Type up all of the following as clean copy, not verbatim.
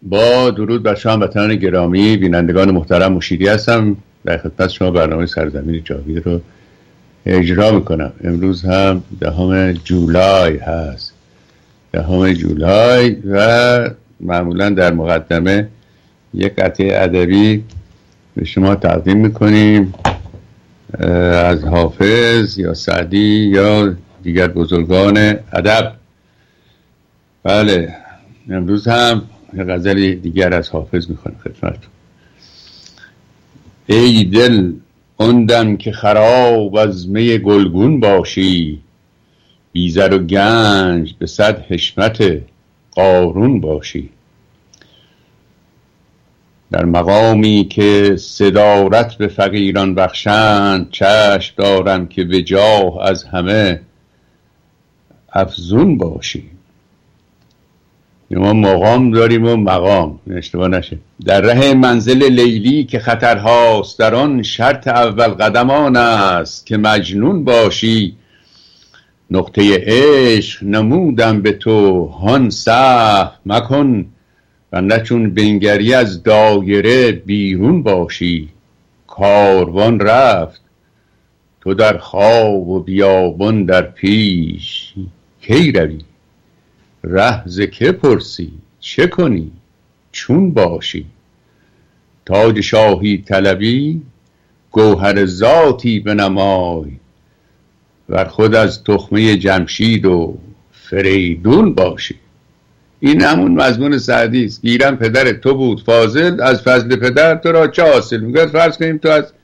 با درود بر شما هموطنان گرامی، بینندگان محترم، مشیدی هستم. در خدمت شما برنامه سرزمین جاوید رو اجرا میکنم. امروز هم 10 جولای هست، 10 جولای، و معمولا در مقدمه یک قطعه ادبی به شما تقدیم میکنیم از حافظ یا سعدی یا دیگر بزرگان ادب. بله، امروز هم غزل دیگر از حافظ میخونم خدمتتون. ای دل آن دم که خراب از می گلگون باشی، بی زر و گنج به 100 حشمت قارون باشی. در مقامی که صدارت به فقیران بخشند، چشم دارم که به جاه از همه افزون باشی. ما مقام داریم و مقام، اشتباه نشه. در ره منزل لیلی که خطرهاست، در آن شرط اول قدمان است که مجنون باشی. نقطه عشق نمودم به تو، هان سهو مکن و چون بنگری از دایره بیرون باشی. کاروان رفت تو در خواب و بیابان در پیش، کی روی ره ز که پرسی چه کنی چون باشی. تاج شاهی طلبی گوهر ذاتی بنمای، ور خود از تخمه جمشید و فریدون باشی. این همون مضمون سعدی است. گیرم پدر تو بود فاضل، از فضل پدر تو را چه حاصل. میگه فرض کنیم تو از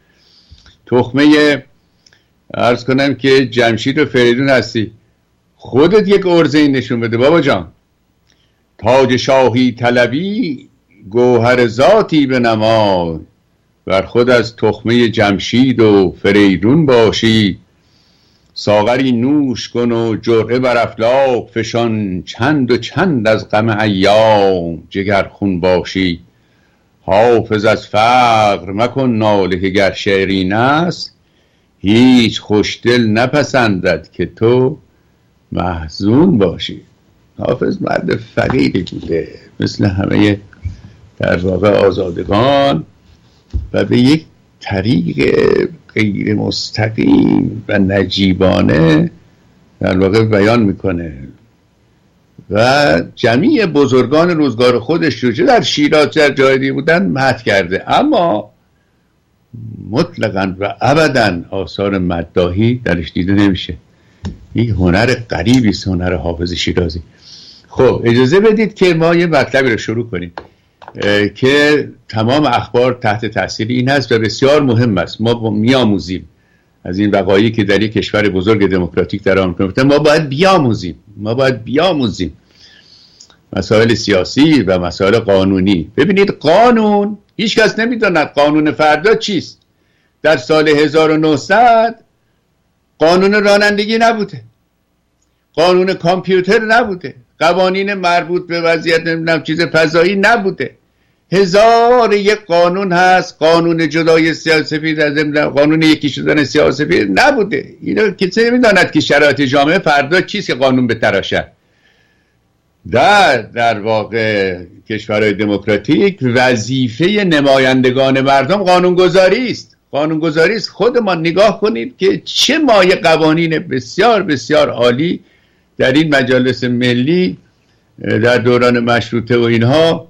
تخمه عرض کنم که جمشید و فریدون هستی، خودت یک عرضه نشون بده بابا جان. تاج شاهی طلبی گوهر ذاتی بنمای، ور خود از تخمه جمشید و فریدون باشی. ساغری نوش کن و جرعه بر افلاک فشان، چند و چند از غم ایام جگرخون باشی. حافظ از فقر مکن ناله که گر شیرین است، هیچ خوشدل نپسندد که تو محزون باشی. حافظ مرد فقیری بوده مثل همه در واقع آزادگان، و به یک طریق غیر مستقیم و نجیبانه در واقع بیان میکنه و جمعی بزرگان روزگار خودش رو چه در شیراز چه در جای دیگه بودن مدح کرده، اما مطلقاً و ابداً آثار مداحی درش دیده نمیشه. این هنر غریبی است، هنر حافظ شیرازی. خب اجازه بدید که ما یه مطلبی رو شروع کنیم که تمام اخبار تحت تاثیر این هست و بسیار مهم است. ما میآموزیم از این وقایعی که در یک کشور بزرگ دموکراتیک در آمریکا میفته. ما باید بیاموزیم مسائل سیاسی و مسائل قانونی. ببینید، قانون هیچ کس نمیداند قانون فردا چیست. در سال 1900 قانون رانندگی نبوده، قانون کامپیوتر نبوده، قوانین مربوط به وضعیت نمیدونم چیز فضایی نبوده. 1001 قانون هست. قانون جدای سیاه‌سفید از قانون یکی شدن سیاه‌سفید نبوده. اینا کسی نمیداند که شرایط جامعه فردا چیست که قانون بتراشد. در واقع کشورهای دموکراتیک وظیفه نمایندگان مردم قانونگذاری است. خود ما نگاه کنید که چه مایه قوانین بسیار بسیار عالی در این مجالس ملی در دوران مشروطه و اینها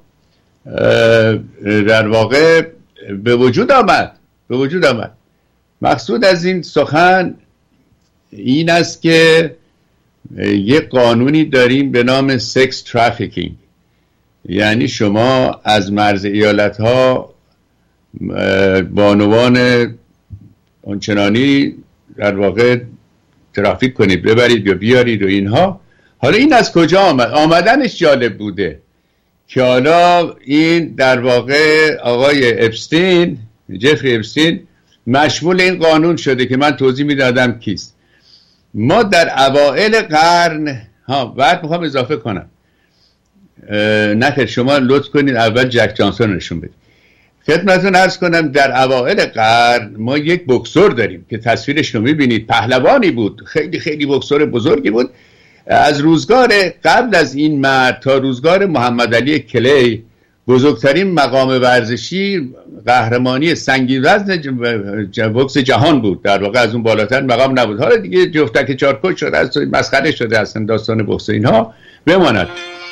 در واقع به وجود آمد. مقصود از این سخن این است که یک قانونی داریم به نام سکس ترافیکینگ، یعنی شما از مرز ایالت ها بانوان آنچنانی در واقع ترافیک کنید، ببرید یا بیارید و اینها. حالا این از کجا آمد؟ آمدنش جالب بوده که حالا این در واقع آقای اپستین، جفری اپستین، مشمول این قانون شده که من توضیح میدادم کیست. ما در اوائل قرن بعد میخوام اضافه کنم، نخیر شما لطف کنید اول جک جانسون نشون بدید. خدمتتون عرض کنم در اوائل قرن ما یک بوکسور داریم که تصویرش رو میبینید، پهلوانی بود، خیلی خیلی بوکسور بزرگی بود. از روزگار قبل از این مرد تا روزگار محمد علی کلی بزرگترین مقام ورزشی قهرمانی سنگین وزن بوکس جهان بود. در واقع از اون بالاتر مقام نبود. حالا دیگه جفتک چارکوش شده، از مسخره شده اصلا داستان بوکس اینها بماند.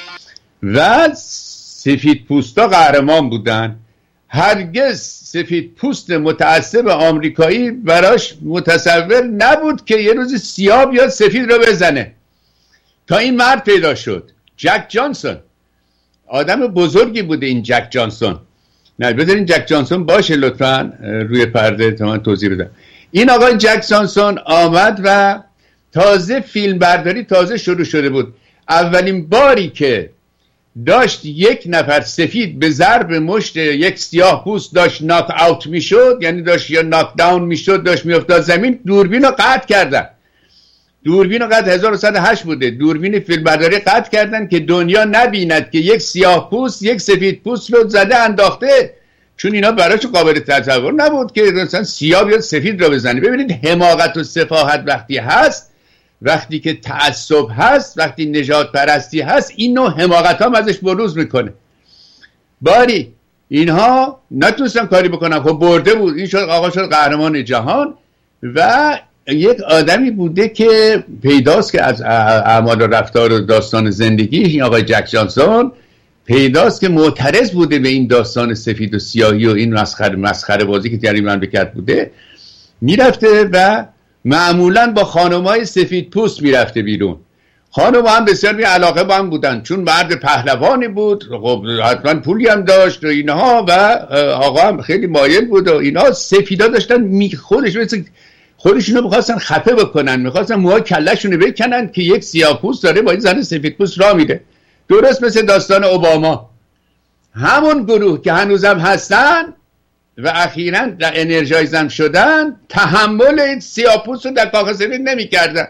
و سفید پوستا قهرمان بودن. هرگز سفید پوست متعصب آمریکایی براش متصور نبود که یه روز سیاه بیاد سفید رو بزنه، تا این مرد پیدا شد، جک جانسون. آدم بزرگی بوده این جک جانسون. نه بذارین جک جانسون باشه لطفاً روی پرده تا من توضیح بدم. این آقای جک جانسون آمد و تازه فیلم برداری تازه شروع شده بود. اولین باری که داشت یک نفر سفید به ضرب مشت یک سیاه پوست داشت ناک اوت میشد، یعنی داشت یا ناک داون میشد، داشت میافتاد زمین، دوربین رو قطع کردن. دوربین رو قطع 1108 بوده، دوربین فیلم برداری قطع کردن که دنیا نبیند که یک سیاه پوست یک سفید پوست رو زده انداخته، چون اینا براش قابل تصور نبود که مثلا سیاه یا سفید رو بزنه. ببینید حماقت و سفاهت وقتی هست، وقتی که تعصب هست، وقتی نژاد پرستی هست، این نوع حماقت ها ازش بروز میکنه. باری اینها نتونستن کاری بکنن، خب برده بود، این شد آقا شد قهرمان جهان. و یک آدمی بوده که پیداست که از اعمال و رفتار و داستان زندگی این آقای جک جانسون پیداست که معترض بوده به این داستان سفید و سیاهی و این مسخره بازی که در این مملکت بوده. میرفته و معمولا با خانمای سفید پوست میرفته بیرون. خانم هم بسیار بی علاقه با هم بودن، چون مرد پهلوانی بود، خب حتما پولی هم داشت و اینها، و آقا هم خیلی مایل بود و اینا. سفیدا داشتن خودشونو میخواستن خفه بکنن، میخواستن موهای کلهشونو بکنن که یک سیاه‌پوست داره با این زن سفیدپوست راه میره. درست مثل داستان اوباما. همون گروه که هنوزم هستن و اخیراً در انرژایزم شدن، تحمل این سیاه‌پوست رو در کاخ سفید نمیکردن.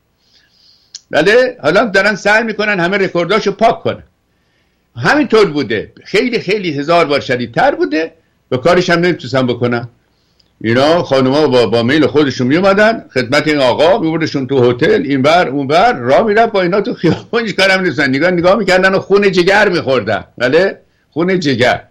بله، حالا دارن سعی میکنن همه رکورداشو پاک کنن. همینطور بوده، خیلی خیلی هزار بار شدیدتر بوده و کارش هم نمیتونستن بکنن. اینا خانوما با میل خودشون میومدن خدمت این آقا، میبردشون تو هتل، اینور اونور، راه میرفت با اینا تو خیابون، هیچ کاری هم نمی‌کردن، نگاه میکردن و خون جگر میخوردن. بله، خون جگر.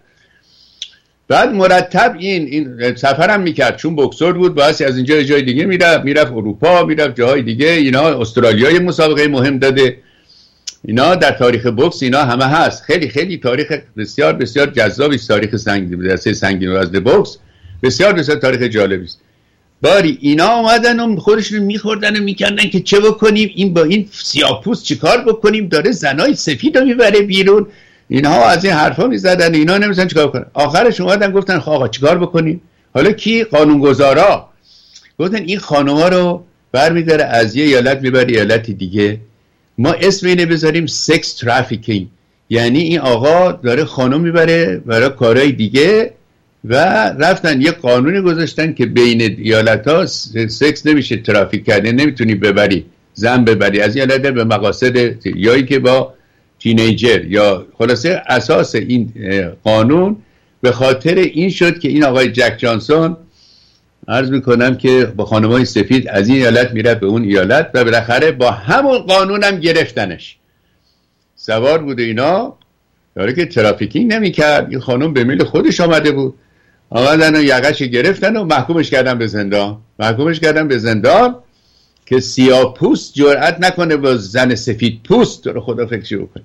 بعد مرتب این سفرم میکرد، چون بوکسور بود، باعث از اینجا جای دیگه میرفت اروپا، میرفت جاهای دیگه. اینا استرالیا یه مسابقه مهم داده. اینا در تاریخ بوکس اینا همه هست. خیلی خیلی تاریخ بسیار بسیار جذابی است. تاریخ سنگین وزن بوکس بسیار بسیار تاریخ جالبی است. باری اینا اومدن و خودشون میخوردن و میکردن که چه بکنیم، این با این سیاه‌پوست چیکار بکنیم، داره زنای سفید رو میبره بیرون. اینها از این حرفا میزدن، اینا نمی‌دونن چیکار کنن. آخرش اومدن گفتن خب آقا چیکار بکنیم؟ حالا کی؟ قانونگذارا گفتن این خانوما رو برمی‌داره از یه ایالت میبره ایالت دیگه. ما اسم اینو بذاریم سکس ترافیکینگ، یعنی این آقا داره خانم میبره برای کارهای دیگه. و رفتن یه قانونی گذاشتن که بین ایالت‌ها سکس نمیشه ترافیک کرده، نمیتونی ببری زن ببری از ایالت به مقاصد یایی که با تینیجر، یا خلاصه اساس این قانون به خاطر این شد که این آقای جک جانسون، عرض میکنم که با خانمای سفید از این ایالت میره به اون ایالت و بالاخره با همون قانون هم گرفتنش. سوار بوده اینا، داره که ترافیکینگ نمیکرد، این خانم به میل خودش آمده بود، آمدن و یقش گرفتن و محکومش کردن به زندان. که سیاه پوست جرأت نکنه با زن سفید پوست، رو خدا فکرشو بکنه،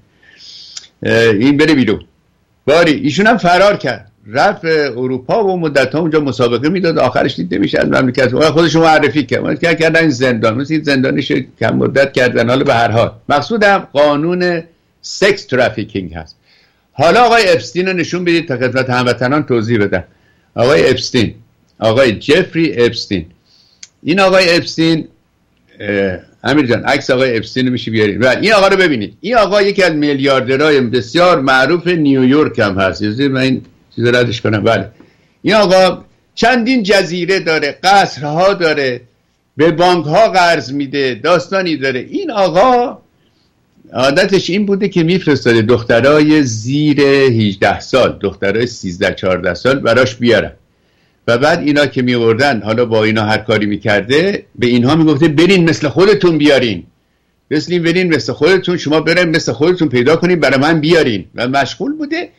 این بره بیرون. باری ایشون هم فرار کرد، رفت اروپا و مدت ها اونجا مسابقه میداد، آخرش دید نمیشه از مملکت خودشون معرفی کردن این زندان، مثل این زندانش کم مدت کردن. حالا به هر حال مقصودم قانون سکس ترافیکینگ هست. حالا آقای اپستین رو نشون بدید تا خدمت هموطنان توضیح بدم. آقای اپستین، آقای جفری اپستین. این آقای اپستین، امیر جان عکس آقای اپستین رو میشه بیارید. و این آقا رو ببینید. این آقا یکی از میلیاردرهای بسیار معروف نیویورک هم هست. من این چیز ردش کنم. بله، این آقا چندین جزیره داره، قصرها داره، به بانک ها قرض میده، داستانی داره. این آقا عادتش این بوده که میفرستاده دخترای زیر 18 سال، دخترای 13-14 سال براش بیارن و بعد اینا که میوردن، حالا با اینا هر کاری میکرده، به اینها میگفته برین مثل خودتون بیارین، برین مثل خودتون، شما برین مثل خودتون پیدا کنین برای من بیارین. و مشغول بوده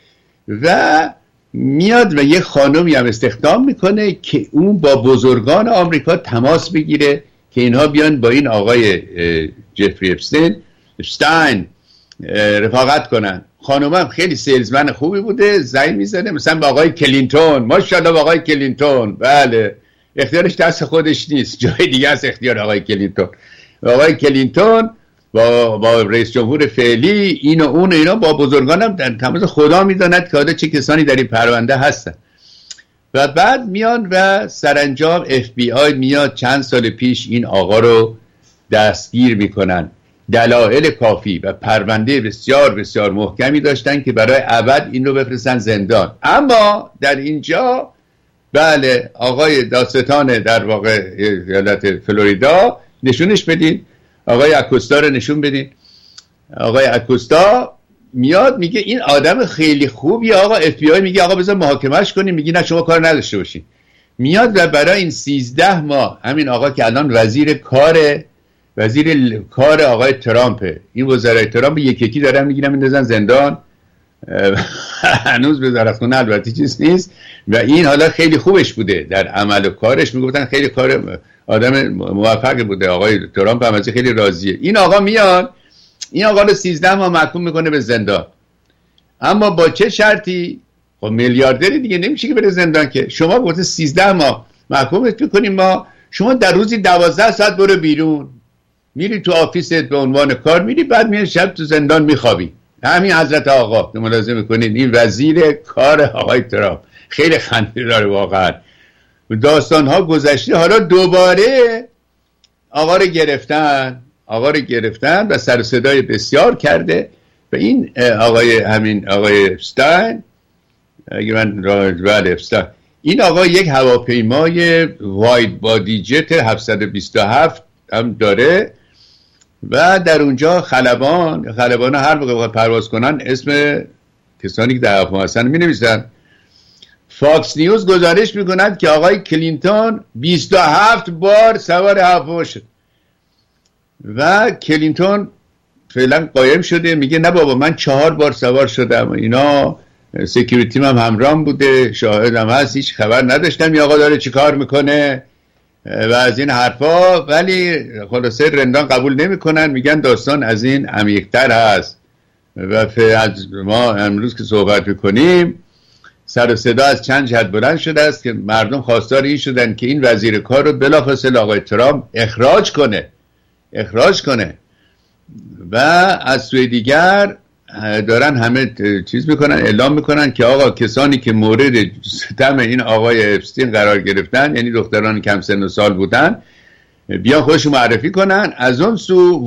و میاد و یه خانمی هم استخدام میکنه که اون با بزرگان آمریکا تماس بگیره که اینها بیان با این آقای جفری اپستاین رفاقت کنن. خانم هم خیلی سیلزمن خوبی بوده، زنگ میزنه مثلا با آقای کلینتون، ماشاءالله با آقای کلینتون، بله اختیارش دست خودش نیست، جای دیگه است اختیار آقای کلینتون. آقای کلینتون با رئیس جمهور فعلی این و اون اینا با بزرگانم در تماس، خدا میداند که چه کسانی در این پرونده هستن. و بعد میان و سرانجام FBI میاد چند سال پیش این آقا رو دستگیر میکنن. دلایل کافی و پرونده بسیار بسیار محکمی داشتن که برای ابد این رو بفرستن زندان. اما در اینجا بله آقای داستان در واقع ایالت فلوریدا نشونش بدین، آقای اکوستا رو نشون بدین. آقای اکوستا میاد میگه این آدم خیلی خوبیه، آقا FBI میگه آقا بذار محاکمهش کنیم، میگه نه شما کار نداشته باشین. میاد و برای این 13 ماه همین آقا که الان وزیر کار آقای ترامپه، این وزرای ترامپ یکی دارن میگیرن میندازن زندان، هنوز وزارتخونه البته چیز نیست. و این حالا خیلی خوبش بوده در عمل و کارش، میگفتن خیلی کار آدم موفقی بوده، آقای ترامپ هم از خیلی راضیه. این آقا میاد این آقا رو 13 ماه محکوم میکنه به زندان. اما با چه شرطی؟ خب میلیاردری دیگه نمیشه که بره زندان که. شما گفته 13 ماه محکومت میکنیم ما، شما در روزی 12 ساعت برو بیرون، میری تو آفیست به عنوان کار میری، بعد میری شب تو زندان میخوابی. همین حضرت آقا که ملاحظه میکنید این وزیر کار آقای ترامپ، خیلی خنده داره واقعا. داستان ها گذشته، حالا دوباره آقا رو گرفتن و سر صدای بسیار کرده. و این آقای اپستاین، اگه من اپستاین، این آقا یک هواپیمای واید بادی جت 727 هم داره و در اونجا خلبان هر موقع پرواز کنن اسم کسانی که در هواپیما هستن می نویسن. فاکس نیوز گزارش میکنند که آقای کلینتون 27 بار سوار هواپیما شد و کلینتون فعلا قایم شده میگه نه بابا من 4 بار سوار شدم، اینا سکیوریتی هم همراهم بوده، شاهدم هست، هیچ خبر نداشتم این آقا داره چی کار میکنه و از این حرفا. ولی خلاصه رندان قبول نمیکنن، میگن داستان از این عمیق‌تر هست. و از ما امروز که صحبت میکنیم سر و صدا از چند جهت بلند شده است که مردم خواستار این شدن که این وزیر کار رو بلافاصله آقای ترامپ اخراج کنه و از سوی دیگر دارن همه چیز میکنن، اعلام میکنن که آقا کسانی که مورد ستم این آقای اپستین قرار گرفتن، یعنی دختران کم سن و سال بودن، بیان خودشون معرفی کنن. از اون سو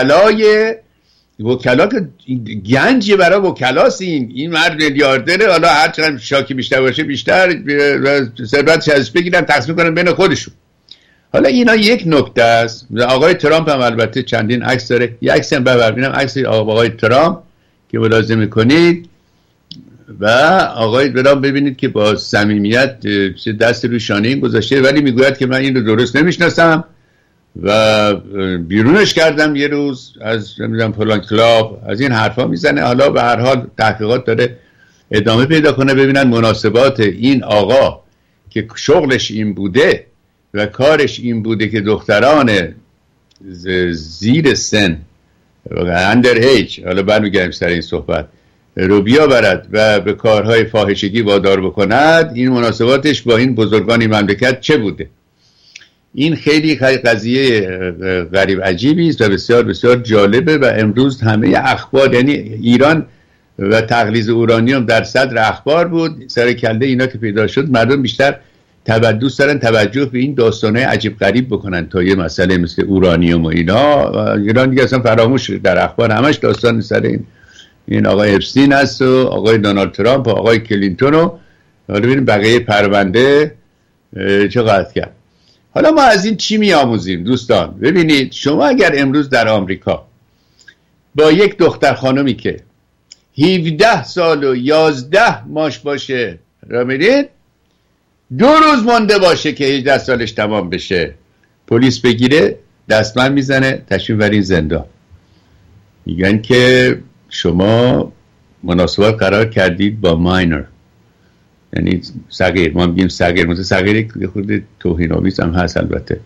وکلا که گنجی برای وکلاست، این مرد میلیاردره، حالا هر چقدر شاکی بیشتر باشه بیشتر ثروتش ازش بگیرن تقسیم کنن بین خودشون. حالا اینا یک نکته است. آقای ترامپ هم البته چندین عکس داره، یک عکس هم ببینم عکس آقای ترامپ که ملاحظه میکنید و آقای ترامپ ببینید که با صمیمیت دست روی شانه این گذاشته، ولی میگوید که من این رو درست نمیشناسم و بیرونش کردم یه روز از نمیدونم فلان کلاب، از این حرفا میزنه. حالا به هر حال تحقیقات داره ادامه پیدا کنه، ببینن مناسبات این آقا که شغلش این بوده و کارش این بوده که دختران زیر سن اندر ایج، حالا برمیگردیم سر این صحبت، رو بیاورد و به کارهای فاحشگی وادار بکند، این مناسباتش با این بزرگان مملکت چه بوده. این خیلی قضیه غریب عجیبی است و بسیار بسیار جالبه. و امروز همه اخبار، یعنی ایران و تغلیظ اورانیوم در صدر اخبار بود، سر کله اینا که پیدا شد مردم بیشتر دوست دارن توجه به این داستانهای عجیب غریب بکنن تا یه مسئله مثل اورانیوم و اینا. ایران دیگه اصلا فراموش در اخبار همش داستان سر این آقای اپستین هست و آقای دونالد ترامپ و آقای کلینتون و حالا ببینیم بقیه پرونده چقدر کرد. حالا ما از این چی می آموزیم دوستان؟ ببینید شما اگر امروز در آمریکا با یک دختر خانمی که 17 سال و 11 ماش باشه را میرید، 2 روز مانده باشه که 18 سالش تمام بشه، پلیس بگیره دستمند میزنه تشریف برین زندان، میگن که شما مناسبات قرار کردید با ماینر، یعنی صغیر، ما میگیم صغیر، مثل صغیر خود توهین‌آمیز هم هست البته،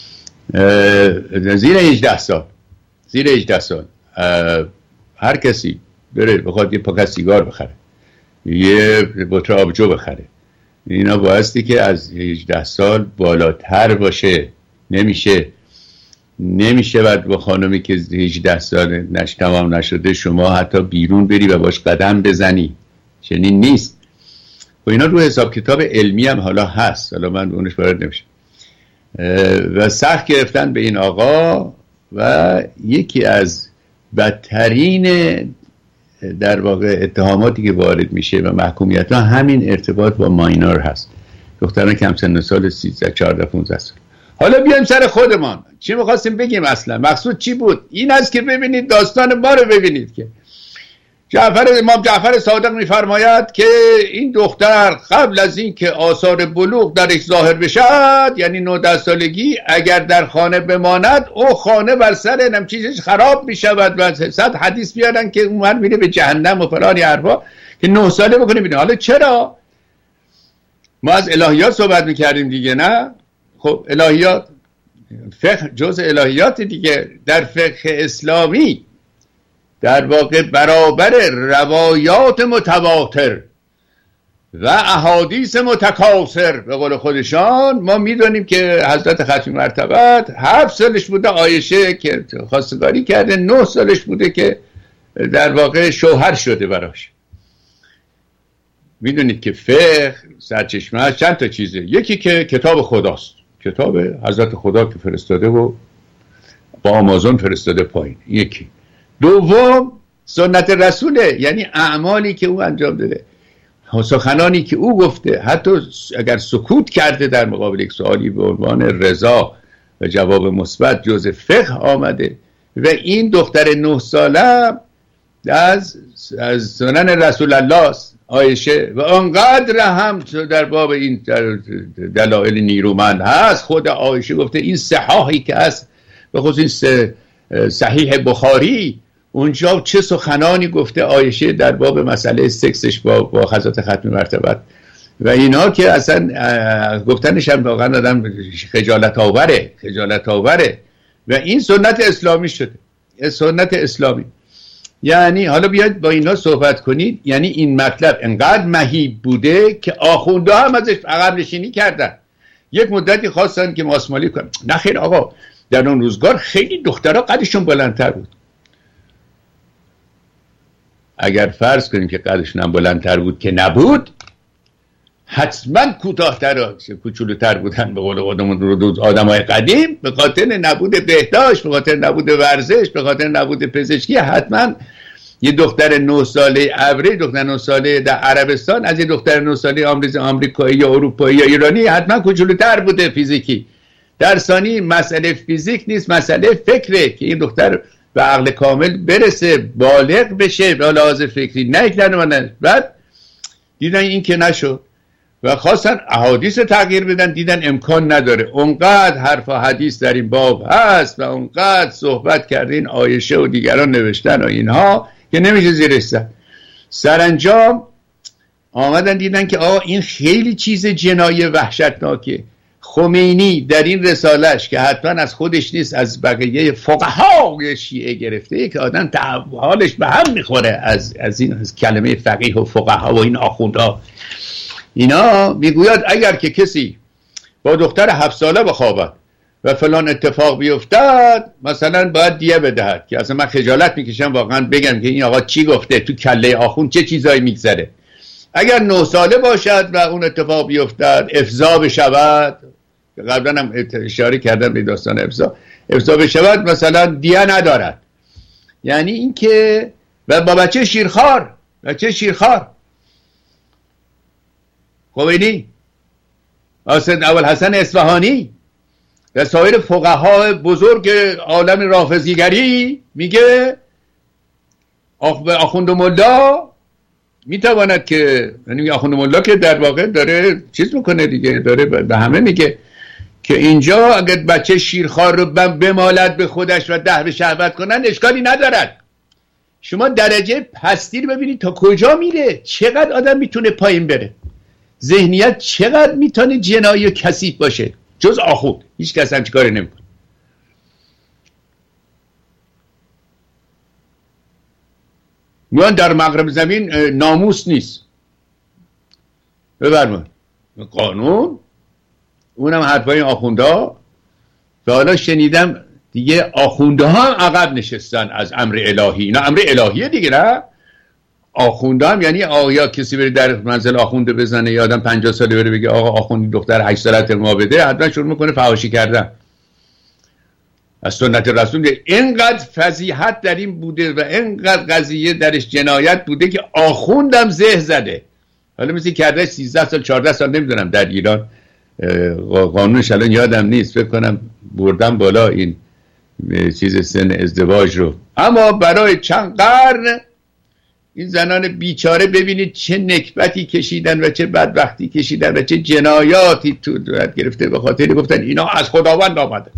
زیر 18 سال، زیر 18 سال هر کسی بره بخواد یه پاکت سیگار بخره، یه بطری آبجو بخره، اینا بایستی که از 18 سال بالاتر باشه. نمیشه بعد با خانمی که 18 سال تمام نشده شما حتی بیرون بری و باش قدم بزنی، چنین نیست. و اینا رو حساب کتاب علمی هم حالا هست، حالا من اونش وارد نمیشم. و سخت گرفتن به این آقا و یکی از بدترین در واقع اتهاماتی که وارد میشه و محکومیت ها همین ارتباط با ماینور هست، دختران کم سن سال 13 14 15 سال. حالا بیایم سر خودمان، چی میخواستیم بگیم اصلا؟ مقصود چی بود؟ این است که ببینید داستان ما رو ببینید که امام جعفر صادق میفرماید که این دختر قبل از این که آثار بلوغ درش ظاهر بشد، یعنی 9 سالگی، اگر در خانه بماند او خانه بر سر نم چیزش خراب میشود و 100 حدیث بیارن که اون میره به جهنم و فلان حرفا که 9 ساله بکنه ببینید. حالا چرا ما از الهیات صحبت میکردیم دیگه؟ نه خب الهیات فقه جزء الهیات دیگه. در فقه اسلامی در واقع برابر روایات متواتر و احادیث متکاثر به قول خودشان ما میدونیم که حضرت ختمی مرتبت 7 سالش بوده عایشه که خواستگاری کرده، 9 سالش بوده که در واقع شوهر شده براش. میدونید که فقه سرچشمه‌اش چند تا چیزه، یکی که کتاب خداست، کتاب حضرت خدا که فرستاده و با آمازون فرستاده پایین، یکی. دوم سنت رسوله، یعنی اعمالی که او انجام داده، سخنانی که او گفته، حتی اگر سکوت کرده در مقابل یک سوالی به عنوان رضا و جواب مثبت جزء فقه آمده. و این دختر 9 ساله از سنن رسول الله عایشه و انقدر هم در باب این دلایل نیرومند هست. خود عایشه گفته این صحاحی که هست به خصوص صحیح بخاری، اونجا چه سخنانی گفته عایشه در باب مسئله سکسش با حضرت ختمی مرتبت و اینا که اصلا گفتنش هم واقعا آدم خجالت آوره و این سنت اسلامی شده، سنت اسلامی. یعنی حالا بیاید با اینا صحبت کنید، یعنی این مطلب انقدر مهیب بوده که آخونده هم ازش عقب نشینی کردن. یک مدتی خواستن که ماسمالی کنن، نه خیر آقا، در اون روزگار خیلی دخترها قدشون بلندتر بود. اگر فرض کنیم که قدشون هم بلندتر بود که نبود، حتما کوچولوتر بودن به قول خودمون روز آدمای قدیم، به خاطر نبود بهداشت، به خاطر نبود ورزش، به خاطر نبود پزشکی. حتما یه دختر 9 ساله عبری، دختر 9 ساله در عربستان از یه دختر 9 ساله آمریکایی یا اروپایی یا ایرانی حتما کوچولوتر بوده فیزیکی. در ثانی مسئله فیزیک نیست، مسئله فکره که این دختر به عقل کامل برسه، بالغ بشه به لحاظ فکری، نه یک دانه. بعد دیدن این که نشد و خواستن احادیث تغییر بدن، دیدن امکان نداره. اونقدر حرف و حدیث در این باب هست و اونقدر صحبت کردین عایشه و دیگران نوشتن و اینها که نمیشه زیرش زد. سرانجام آمدن دیدن که این خیلی چیز جنایه وحشتناکه. خمینی در این رسالش که حتما از خودش نیست، از بقیه فقهای شیعه گرفته که آدم حالش به هم میخوره از این کلمه فقیه و فقها و این آخوندها. اینا میگوید اگر که کسی با دختر 7 ساله بخوابد و فلان اتفاق بیفتد مثلا باید دیه بدهد، که اصلا من خجالت میکشم واقعا بگم که این آقا چی گفته، تو کله آخوند چه چیزایی میگذره. اگر 9 ساله باشد و اون اتفاق بیفتد افضا بشود، قبلا هم اشاره کردم به داستان افضا بشود، مثلا دیه ندارد. یعنی این که و با بچه شیرخوار خمینی، اول حسن اصفهانی و سایر فقهای بزرگ عالم رافضیگری میگه آخوند ملا میتواند که، یعنی آخوند ملا که در واقع داره چیز میکنه دیگه، داره به همه میگه که اینجا اگر بچه شیرخوار رو بمالد به خودش و دهر شهوت کنن اشکالی ندارد. شما درجه پستی رو ببینید تا کجا میره، چقدر آدم میتونه پایین بره، ذهنیت چقدر میتونه جنایی و کثیف باشه. جز آخوند هیچ کس هم چیکاری نمیکنه. میان در مغرب زمین ناموس نیست، ببرمان قانون، اونم حرفای آخونده که حالا شنیدم دیگه آخونده ها هم عقب نشستن از امر الهی. اینا امر الهیه دیگه، نه آخونده هم یعنی آیا کسی بره در منزل آخونده بزنه یا آدم 50 ساله بره بگه آقا آخوندی دختر 8 سالت ما بده، حتما شروع میکنه فحاشی کردن. از سنت رسول اینقدر فضیحت در این بوده و اینقدر قضیه درش جنایت بوده که آخوندم زه زده. حالا مثل کرده 13 سال 14 سال نمیدونم در ایران قانونش الان یادم نیست، فکر کنم بردم بالا این چیز سن ازدواج رو. اما برای چند قرن این زنان بیچاره ببینید چه نکبتی کشیدن و چه بدبختی کشیدن و چه جنایاتی تو دولت گرفته، به خاطر گفتن اینا از خداوند آمده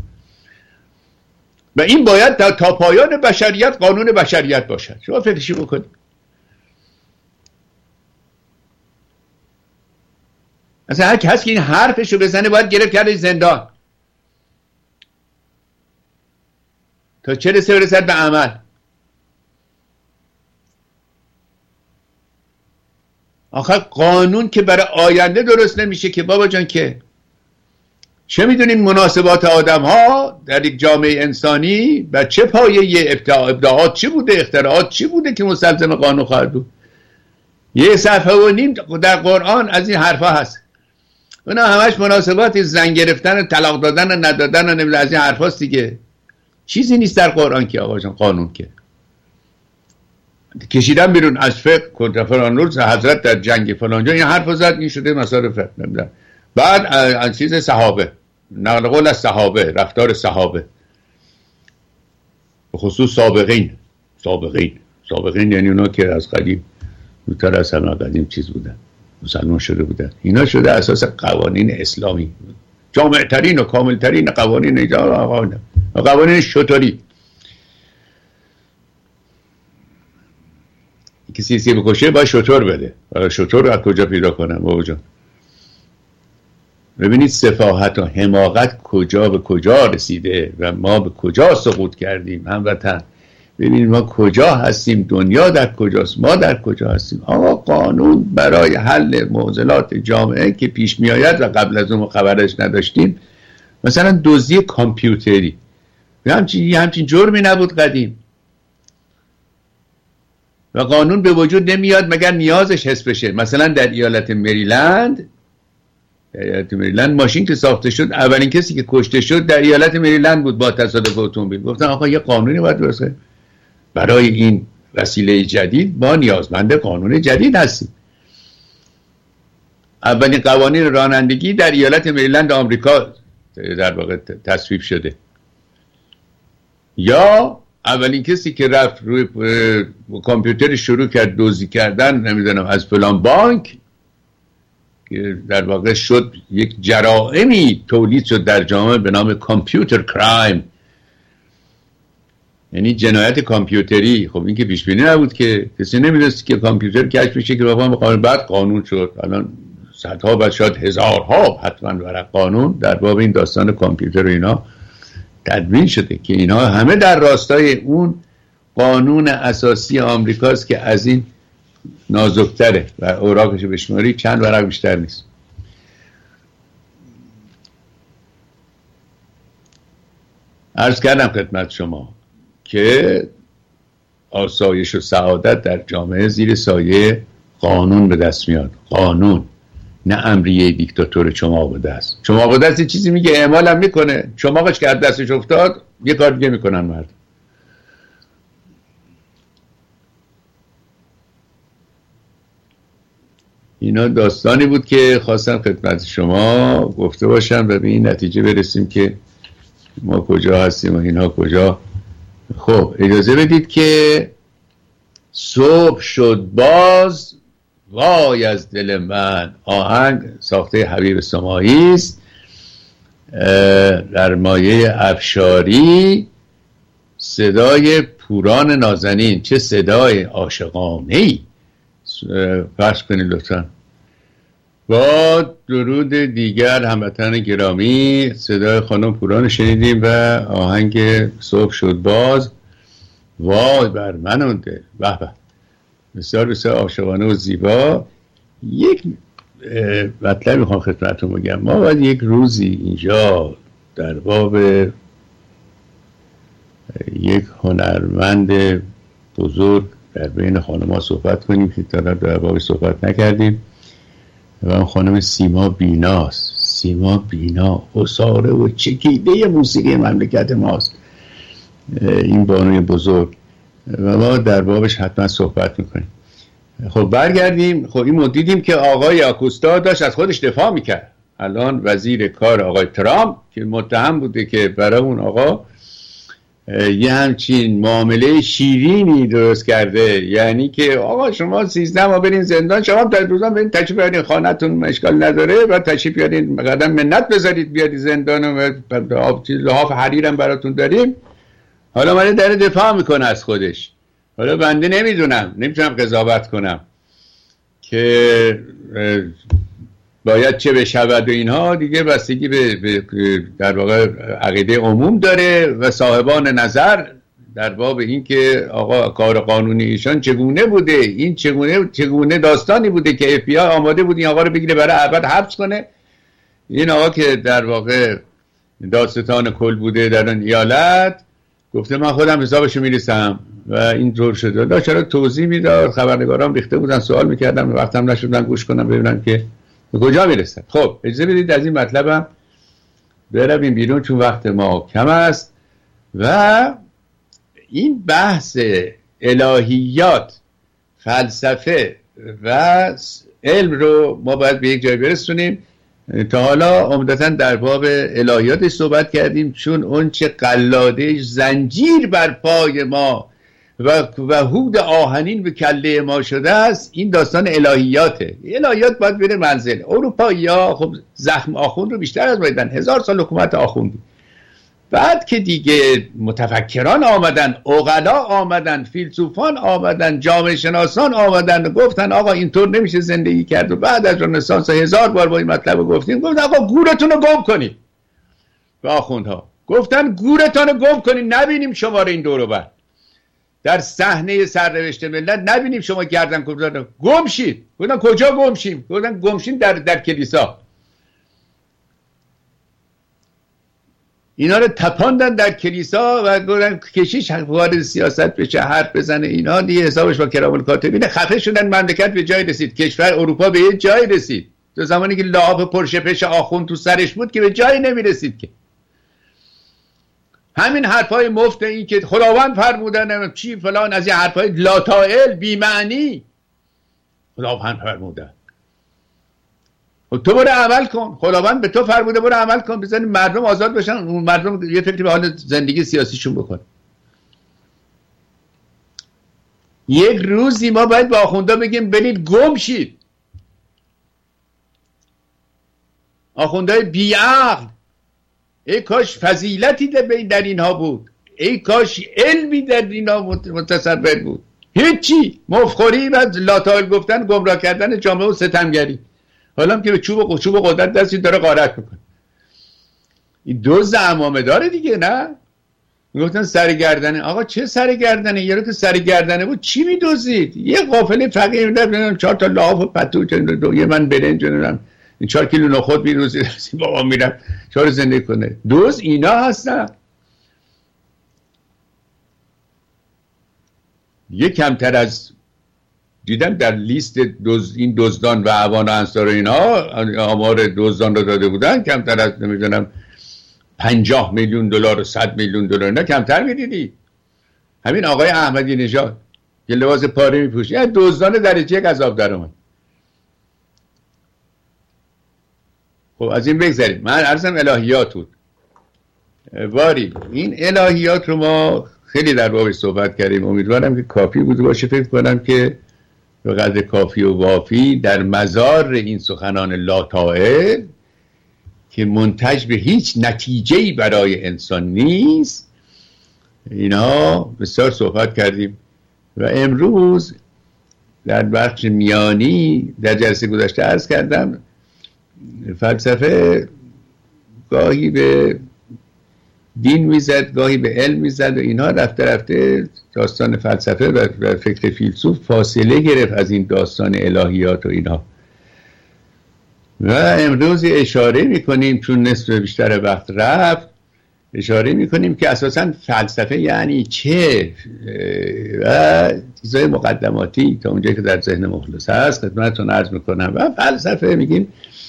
و این باید تا پایان بشریت قانون بشریت باشد. شما فکرشی بکنید. اصلا هر کسی که این حرفشو بزنه باید گرفت کرده زندان تا چه رسد به عمل. آخر قانون که برای آینده درست نمیشه که بابا جان، که چه میدونین مناسبات آدم ها در یک جامعه انسانی و چه پایه ابداعات چی بوده، اختراعات چی بوده که مستلزم قانون خواهد بود. 1.5 صفحه در قرآن از این حرفا هست. اونا همش مناسبات زن گرفتن، طلاق دادن و ندادن و نمیدونم از این حرفاست دیگه. چیزی نیست در قرآن که آقا جان قانون که کشیدن بیرون از فقه کنتر فلان روز حضرت در جنگ فلانجا این حرف زد، این شده مسائل فقه نمیدونم. بعد از چیز صحابه، نقل قول از صحابه، رفتار صحابه، به خصوص سابقین یعنی اونا که از قدیم زودتر از همه قدیم چیز بودن، مسلمان شده بودن. اینا شده اساس قوانین اسلامی، جامع ترین و کامل ترین قوانین شطوری. کسی بکشه باید شطور بده. شطور رو از کجا پیدا کنم بابا جان؟ ببینید سفاهت و حماقت کجا به کجا رسیده و ما به کجا سقوط کردیم هموطن. ببینید ما کجا هستیم، دنیا در کجاست، ما در کجا هستیم. آقا قانون برای حل معضلات جامعه که پیش می آید و قبل از اون خبرش نداشتیم، مثلا دزدی کامپیوتری همچین جرمی نبود قدیم و قانون به وجود نمیاد مگر نیازش حس بشه. مثلا در ایالت مریلند ماشین که ساخته شد، اولین کسی که کشته شد در ایالت مریلند بود با تصادف اتومبیل. گفتن آقا یه قانونی باید درسته برای این وسیله جدید، ما نیازمند قانون جدید هستیم. اولین قوانین رانندگی در ایالت مریلند آمریکا در واقع تصویب شده. یا اولین کسی که رفت روی کامپیوتر شروع کرد دزدی کردن نمیدونم از فلان بانک، که در واقع شد یک جرائمی تولید شد در جامعه به نام کامپیوتر کرایم، یعنی جنایت کامپیوتری. خب این که پیش بینی نبود که کسی نمیدونست که کامپیوتر کشف میشه که بابا قانون، بعد قانون شد. الان صدها و شاید هزارها حتما ورق قانون در باب این داستان کامپیوتر و اینا تدوین شده که اینا همه در راستای اون قانون اساسی آمریکاست که از این نازکتره و اوراقش بشماری چند ورق بیشتر نیست. عرض کردم خدمت شما که آسایش و سعادت در جامعه زیر سایه قانون به دست میاد. قانون، نه امریه دیکتاتور چماق دست. چماق دست چیزی میگه اعمال هم میکنه، چماقش که از دستش افتاد یه کار دیگه میکنن مرد. اینا داستانی بود که خواستم خدمت شما گفته باشم و به این نتیجه برسیم که ما کجا هستیم و اینها کجا. خب اجازه بدید که صبح شد باز وای از دل من، آهنگ ساخته حبیب سماعی است در مایه افشاری، صدای پوران نازنین، چه صدای عاشقانه‌ای، پخش کنید لطفا. با درود دیگر هموطن گرامی، صدای خانم پوران شنیدیم و آهنگ صبح شد باز. وای بر من اون دل، به به، بسیار بسیار عاشقانه و زیبا. یک مطلب میخوام خدمتتون بگم. ما باید یک روزی اینجا در باب یک هنرمند بزرگ در بین خانم‌ها صحبت کنیم که در باب صحبت نکردیم و اون خانم سیما بیناست. سیما بینا حصاره و چکیده موسیقی مملکت ماست، این بانوی بزرگ، و ما در بابش حتما صحبت میکنیم. خب برگردیم. خب این دیدیم که آقای آکوستا داشت از خودش دفاع میکرد. الان وزیر کار آقای ترامپ که متهم بوده که برای اون آقا یه همچین معامله شیرینی درست کرده، یعنی که آقا شما 13 ماه برین زندان، شما در روزان برین تشریف بیارین خانه‌تون، اشکال نداره، و تشریف بیارین قدم منت بذارید بیارید زندان و لحاف حریرم براتون داریم. حالا من در دفاع میکنه از خودش. حالا بنده نمیتونم قضاوت کنم که باید چه بشود و اینها، دیگه بستگی به در واقع عقیده عموم داره و صاحبان نظر در باب این که آقا کار قانونی ایشان چگونه بوده، این چگونه داستانی بوده که FBI آماده بود این آقا رو بگیره برای ابد حبس کنه. این آقا که در واقع دادستان کل بوده در اون ایالت گفته من خودم حسابشو میریسم و این طور شده. داشت چرا توضیح میداد، خبرنگاران ریخته بودن سوال میکردم، وقتم نشدن گوش کنم ببینم که به کجا میرسن. خب اجازه بدید از این مطلبم برویم بیرون چون وقت ما کم است. و این بحث الهیات، فلسفه و علم رو ما باید به یک جای برسونیم. تا حالا عمدتاً در باب الهیاتش صحبت کردیم، چون اون چه قلادش زنجیر بر پای ما و هود آهنین به کله ما شده است، این داستان الهیاته. الهیات باید بره منزل. اروپایی‌ها خب زخم آخوند رو بیشتر از ما دیدن، 1000 سال حکومت آخوندی. بعد که دیگه متفکران آمدن، عقلا آمدن، فیلسوفان آمدن، جامعه شناسان آمدن، گفتن آقا اینطور نمیشه زندگی کرد. و بعد از رنسانس 1000 بار با این مطلب رو گفتیم، گفتن آقا گورتون رو گم کنید. و آخوندها گفتن گورتون رو گم کنید، نبینیم شما رو این دور و بر در صحنه سرنوشت ملت، نبینیم شما گردن کلفتان، گم شید. گفتن کجا گم شیم؟ گفتن گم شیم در کلیسا. اینا رو تپاندن در کلیسا و گفتن کشیش وارد سیاست بشه، حرف بزنه، اینا دیگه حسابش با کرام الکاتبین خفه شدن. مملکت به جای رسید، کشور اروپا به یه جای رسید. تو زمانی که لحاف پرشپش آخوند تو سرش بود که به جایی نمیرسید که. همین حرفای مفت، این که خداوند فرمودن چی فلان، از این حرفای لاتائل بی معنی خداوند فرمودن. تو برو عمل کن، خداوند به تو فرموده برو عمل کن، بزنید مردم آزاد بشن، مردم یه فکری به حال زندگی سیاسیشون بکن. یک روزی ما باید با آخوندا بگیم برید گم شید. آخوندهای بیعقل، ای کاش فضیلتی در اینها بود، ای کاش علمی در اینها متصور بود. هیچی، مفخوری و لاتائل گفتن، گمراه کردن جامعه و ستمگری. حالا هم که به چوب قدرت دستی داره غارت میکنه. این دزد عمامه داره دیگه، نه؟ میگفتن سرگردنه. آقا چه سرگردنه؟ یه رو که سرگردنه بود چی میدوزید؟ یه قافله فقیر میدونم 4 تا لحاف و پتو، یه من برنج نمیدونم 4 کیلو نخود میدوزید، بابا میرم 4 زندگی کنه. دوز اینا هستن. یه کمتر از دیدم در لیست این دزدان و عوان و انصار اینا آمار دزدان رو داده بودن، کمتر از نمیدونم 50 میلیون دلار و 100 میلیون دلار اینا کمتر میدیدی. همین آقای احمدی نژاد که لباس پاره میپوشه، یعنی دزدان درجه یک عذاب در اومد. خب از این بگذاریم. من عرضم الهیات بود. واری این الهیات رو ما خیلی در بابش صحبت کردیم. امیدوارم که کافی بوده باشه. فکر کنم که به قدر کافی و وافی در مزار این سخنان لاتائل که منتج به هیچ نتیجه‌ای برای انسان نیست اینها بسیار صحبت کردیم و امروز در بخش میانی در جلسه گذشته عرض کردم فلسفه گاهی به دین میزد، گاهی به علم میزد و اینها رفته رفته داستان فلسفه و فکر فیلسوف فاصله گرفت از این داستان الهیات و اینها. و امروز اشاره میکنیم چون نصف بیشتر وقت رفت، اشاره میکنیم که اساساً فلسفه یعنی چه و چیزای مقدماتی تا اونجایی که در ذهن مخلص هست خدمتتون عرض میکنم. و فلسفه میگیم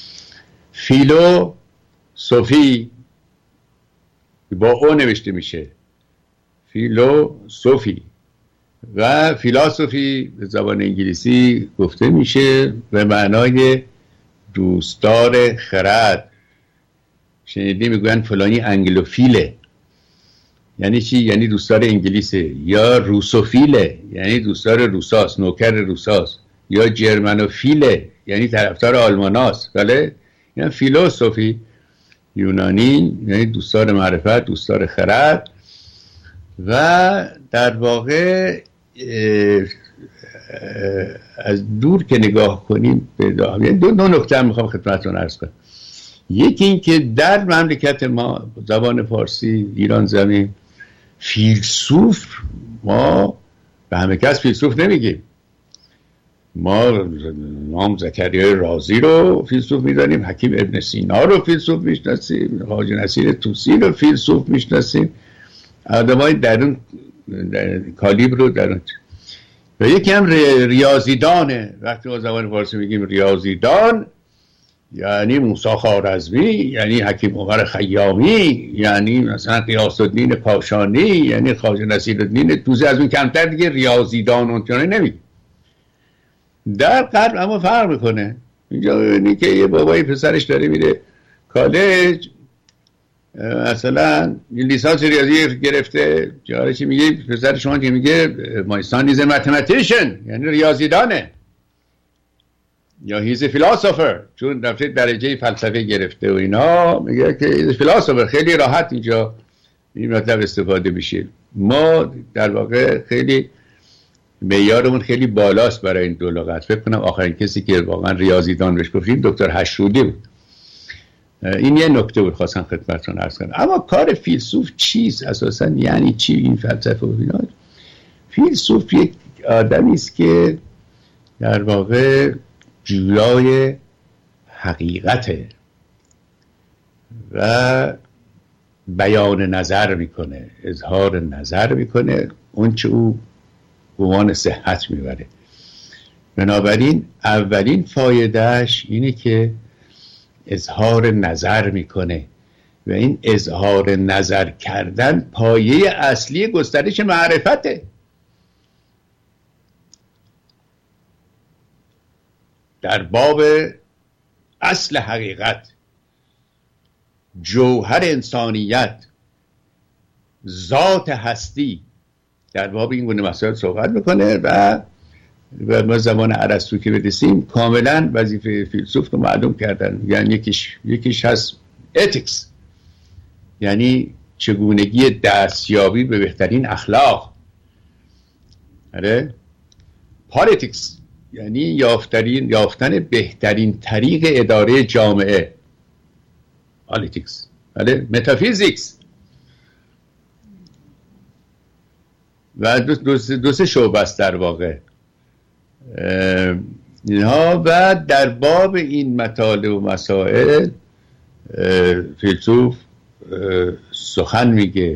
فیلوسوفی با او نوشته میشه، فیلوسوفی، و فیلاسوفی به زبان انگلیسی گفته میشه به معنای دوستدار خرد. شنیدی میگوین فلانی انگلوفیله، یعنی چی؟ یعنی دوستدار انگلیسه. یا روسوفیله یعنی دوستدار روساست، نوکر روساست. یا جرمنوفیله یعنی طرفدار آلماناست. بله، یعنی فیلوسوفی یونانی یعنی دوستدار معرفت، دوستدار خرد. و در واقع از دور که نگاه کنیم به دو نکته میخوام خدمتتون عرض کنم. یکی این که در مملکت ما زبان فارسی ایران زمین فیلسوف، ما به همه کس فیلسوف نمیگیم. ما امام زکریای رازی رو فیلسوف میدانیم، حکیم ابن سینا رو فیلسوف میشناسیم، خواجه نصیر طوسی رو فیلسوف میشناسیم، آدمای درون کالیبر رو درون. و یکی هم ریاضیدانه. وقتی ما زبان فارسی میگیم ریاضیدان یعنی موسی خوارزمی، یعنی حکیم عمر خیامی، یعنی مثلا غیاث الدین کاشانی، یعنی خواجه نصیرالدین طوسی. از اون کمتر دیگه ریاضیدان اونجوری نمیگیم. در غرب اما فرق میکنه. اینجا ببینید که یه بابایی پسرش داره میره کالج، مثلا لیسانس ریاضی گرفته، جارشی میگه پسر شما که میگه my son is a mathematician یعنی ریاضیدانه، یا he's a philosopher چون رفته درجه فلسفه گرفته و اینا، میگه که he's a philosopher. خیلی راحت اینجا این مطلب استفاده میشه. ما در واقع خیلی معیارمون خیلی بالاست برای این دو لغت. فکر کنم آخرین کسی که واقعا ریاضیدان بهش گفتیم دکتر حشرودی بود. این یه نکته بود خواستم خدمتتون عرض کنم. اما کار فیلسوف چیست اساسا؟ یعنی چی این فلسفه و اینا؟ فیلسوف یک آدمی است که در واقع جویای حقیقته و بیان نظر میکنه، اظهار نظر میکنه، اون چه او گمان صحت میبره. بنابراین اولین فایدهش اینه که اظهار نظر میکنه و این اظهار نظر کردن پایه اصلی گسترش معرفته. در باب اصل حقیقت، جوهر انسانیت، ذات هستی، در باب این گونه مسائل صحبت میکنه. و ما زمان ارسطو که برسیم کاملا وظیفه فیلسوف رو معلوم کردن. یعنی یکیش هست ethics، یعنی چگونگی دستیابی به بهترین اخلاق. آره، politics یعنی یافتن بهترین طریق اداره جامعه، politics. آره، metaphysics و دو سه شعبه است در واقع اینها. و در باب این مطالب و مسائل فیلسوف سخن میگه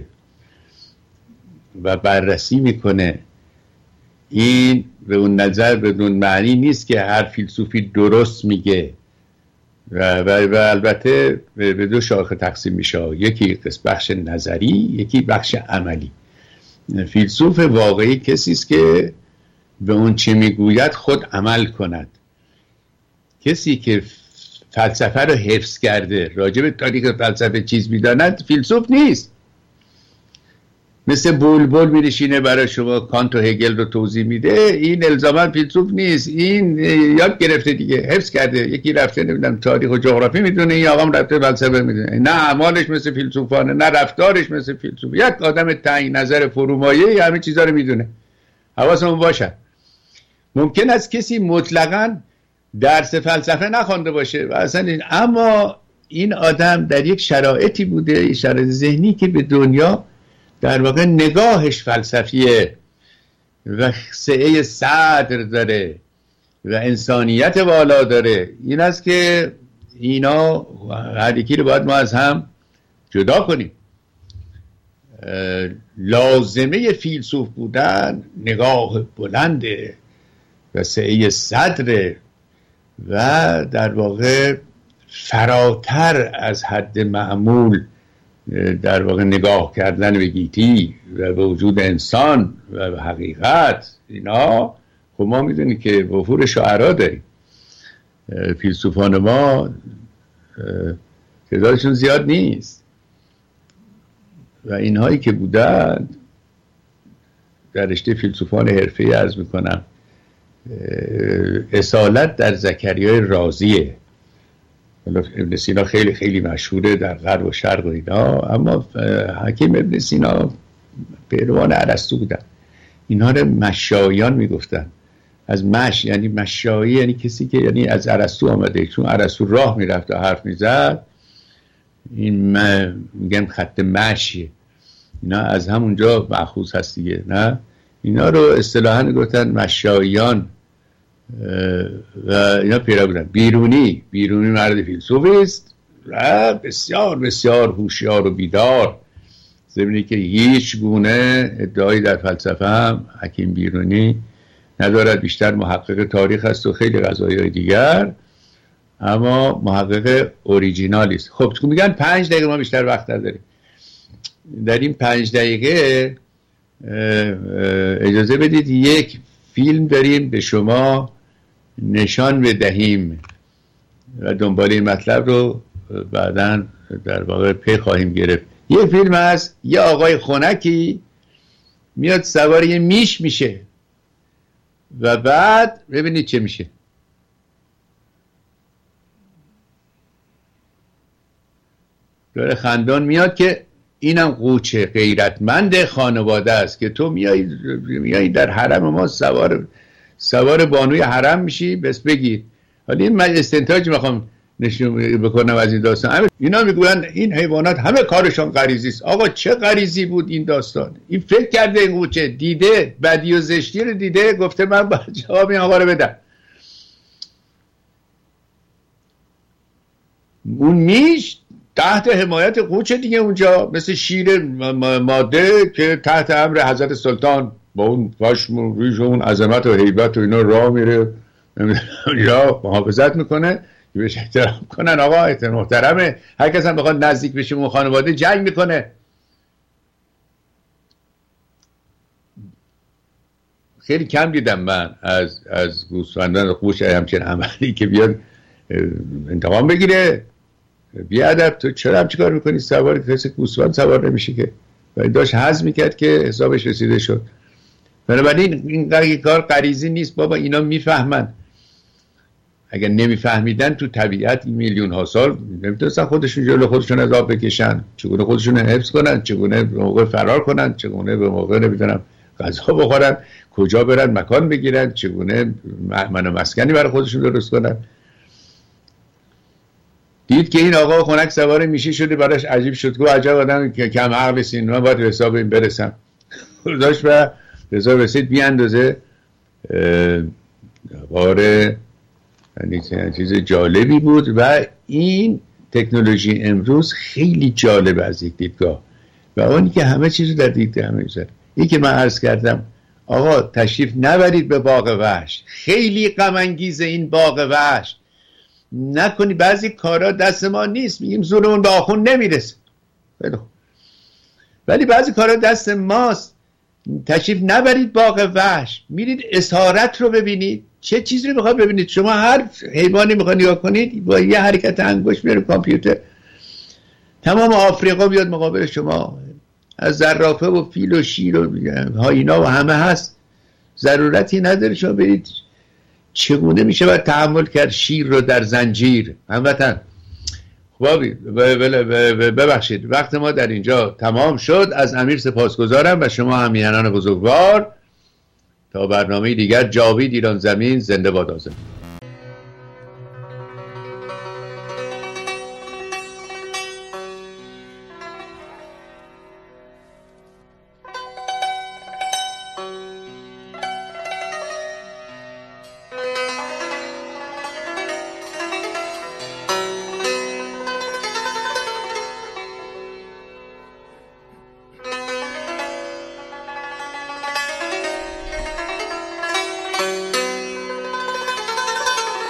و بررسی میکنه. این به اون نظر بدون معنی نیست که هر فیلسوفی درست میگه و البته به دو شاخه تقسیم میشه، یکی بخش نظری، یکی بخش عملی. فیلسوف واقعی کسی است که به اون چه میگوید خود عمل کند. کسی که فلسفه رو حفظ کرده، راجع به تاریخ فلسفه چیز میداند، فیلسوف نیست. مثل بلبل میرشینه برای شما کانت و هگل رو توضیح میده، این الزاما فیلسوف نیست، این یاد گرفته دیگه، حفظ کرده. یکی رفته نمیدونم تاریخ و جغرافی میدونه، این آقام رفته فلسفه میدونه. نه اعمالش مثل فیلسوفانه، نه رفتارش مثل فیلسوف. یک آدم تنگ نظر فرومایه همه چیزا رو میدونه. حواسمون باشه. ممکن است کسی مطلقاً درس فلسفه نخوانده باشه و اصلا اما این آدم در یک شرایطی بوده، شرایط ذهنی که به دنیا در واقع نگاهش فلسفیه و سعه صدر داره و انسانیت بالا داره. این است که اینا هر یکی رو باید ما از هم جدا کنیم. لازمه فیلسوف بودن نگاه بلنده و سعه صدره و در واقع فراتر از حد معمول در واقع نگاه کردن به گیتی و به وجود انسان و به حقیقت. اینا خب ما میدونیم که وفور شاعرها داریم. فیلسوفان ما تعدادشون زیاد نیست و اینهایی که بودن در رشته فیلسوفان حرفه‌ای عرض میکنم اصالت در زکریای رازیه. ابن سینا خیلی خیلی مشهوره در غرب و شرق و اینا، اما حکیم ابن سینا پیروان ارسطو بودن. اینها رو مشایان میگفتن. از مش یعنی مشایی، یعنی کسی که یعنی از ارسطو آمده، چون ارسطو راه میرفت و حرف میزد، این میگن خط مشیه. اینا از همونجا مأخوذ هست دیگه. نه اینا رو اصطلاحاً گفتن مشایان و اینا پیرو بودن. بیرونی مرد فیلسوفی است و بسیار بسیار هوشیار و بیدار، ضمنی که هیچ گونه ادعایی در فلسفه هم حکیم بیرونی ندارد. بیشتر محقق تاریخ است و خیلی قضایای دیگر، اما محقق اوریجینالی است. خب میگن 5 دقیقه، ما بیشتر وقت نداریم. در این 5 دقیقه اجازه بدید یک فیلم داریم به شما نشان بدهیم و دنبال این مطلب رو بعداً در واقع پی خواهیم گرفت. یه فیلم هست، یه آقای خنکی میاد سوار یه میش میشه و بعد ببینید چه میشه. داره خندان میاد که اینم قوچه غیرتمند خانواده است که تو میای در حرم ما سوار بانوی حرم میشی، بس بگیر. حالا این من استنتاج میخوام نشون بکنم از این داستان. اینا میگوین این حیوانات همه کارشان غریزی است. آقا چه غریزی بود این داستان؟ این فکر کرده این قوچه دیده بدی و زشتی رو دیده، گفته من باید جواب این آقا رو بدم. اون میش تحت حمایت قوچه دیگه اونجا، مثل شیر ماده که تحت امر حضرت سلطان با اون خشم و ریش و اون عظمت و هیبت و اینا راه میره یا محافظت میکنه که بهش احترام کنن. آقا محترمه، هر کس هم بخواد نزدیک بشه اون خانواده جنگ میکنه. خیلی کم دیدم من از گوسفندان قوچ همچین عملی که بیاد انتقام بگیره. بیادب تو چرا هم چیکار میکنی؟ سوار کسی گوسفند سوار نمیشه که. و داشت حظ میکرد که حسابش رسیده شد. بنابراین این کار غریزی نیست بابا، اینا میفهمن. اگر نمیفهمیدن تو طبیعت این میلیون ها سال نمیتونستن خودشون جلو خودشون از آب بکشن، چگونه خودشون حفظ کنن، چگونه به موقع فرار کنن، چگونه به موقع نمیدونم غذا بخورن، کجا برن مکان بگیرن، چگونه مهمن و مسکنی برای خودشون درست کنن. دید که این آقا خنک سوار میشه شده، براش عجیب شد. گفت عجب آدم که کم عقل سین، من باید حساب این برسم. داشت و رضا رسید بیاندازه واره چیز جالبی بود. و این تکنولوژی امروز خیلی جالب از یک دیدگاه و اونی که همه چیز در دیده همه میذاره. این که من عرض کردم آقا تشریف نبرید به باغ وحش، خیلی غم انگیزه این باغ وحش. نکنی بعضی کارا دست ما نیست، میگیم زورمون به آخون نمیرسه، ولی بعضی کارا دست ماست. تشریف نبرید باغ وحش، میرید اسارت رو ببینید. چه چیزی رو میخواد ببینید؟ شما هر حیوانی میخواد نگاه کنید با یه حرکت انگشت میره کامپیوتر تمام آفریقا بیاد مقابل شما. از زرافه و فیل و شیر و هایینا و همه هست. ضرورتی نداره شما برید. چگونه میشه باید تحمل کرد شیر رو در زنجیر؟ هموطن خوابی ببخشید وقت ما در اینجا تمام شد. از امیر سپاسگزارم و شما همیهنان بزرگوار. تا برنامه دیگر، جاوید ایران زمین زنده باد آزاد.